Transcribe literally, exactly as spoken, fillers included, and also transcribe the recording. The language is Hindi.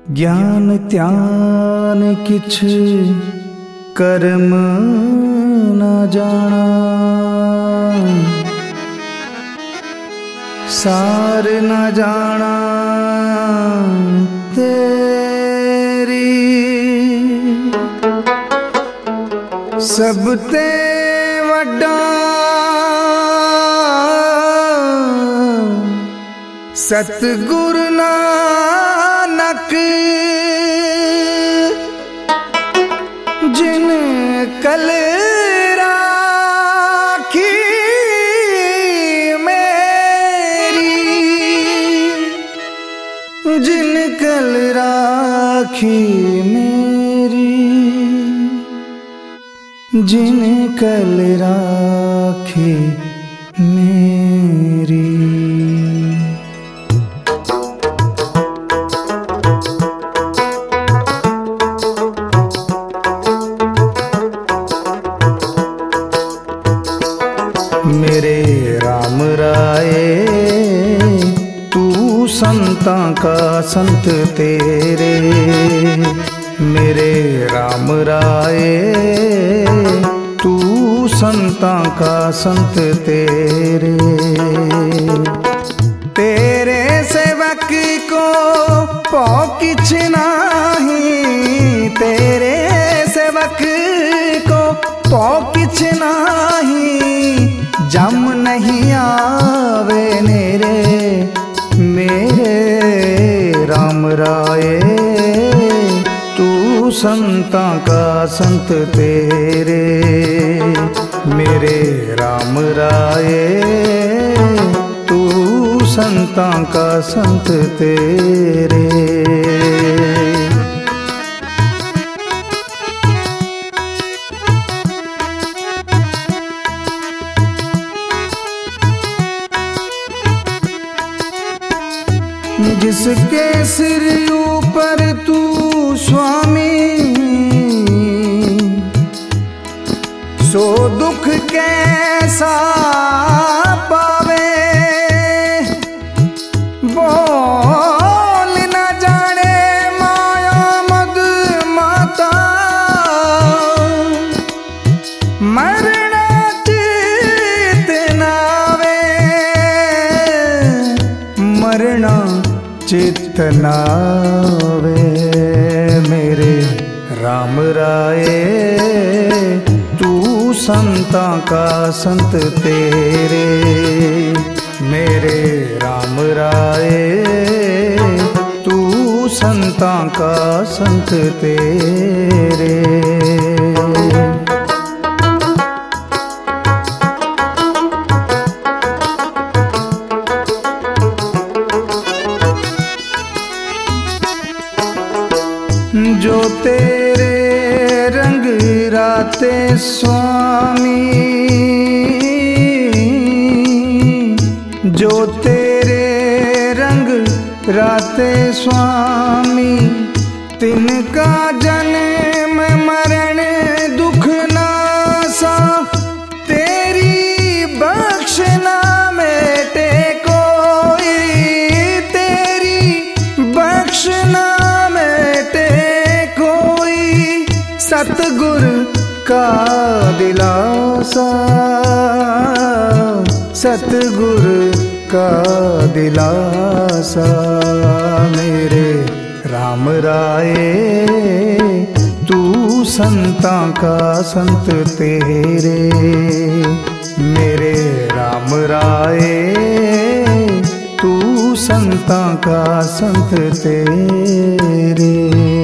ज्ञान त्यान किछ कर्म न जाना, सार न जाना तेरी। सब ते वड्डा सतगुरु नानक, जिन कल राखी मेरी, जिन कल राखी मेरी, जिन कल राखी मेरी। मेरे राम राये तू संतां का संत तेरे, मेरे राम राये तू संतां का संत तेरे। तेरे सेवक को पौ किछ नाही, तेरे सेवक को पौ किछ नाही, जम नहीं आवे नेरे मेरे राम राये तू संतां का संत तेरे, मेरे राम राये तू संतां का संत तेरे। जिसके सिर ऊपर तू स्वामी, सो दुख कैसा पावे, बोल न जाने माया मद माता, मरना चित नावे, मरना चित नावे। मेरे राम राये तू संतां का संत तेरे, मेरे राम राये तू संतां का संत तेरे। जो तेरे रंग राते स्वामी, जो तेरे रंग राते स्वामी, तिनका जन्म मरण दुख नासा, तेरी बख्शना मेटे कोई, तेरी बख्शना सतगुर का दिलासा, सतगुर का दिलासा। मेरे राम राये तू संतां का संत तेरे, मेरे राम राये तू संतां का संत तेरे।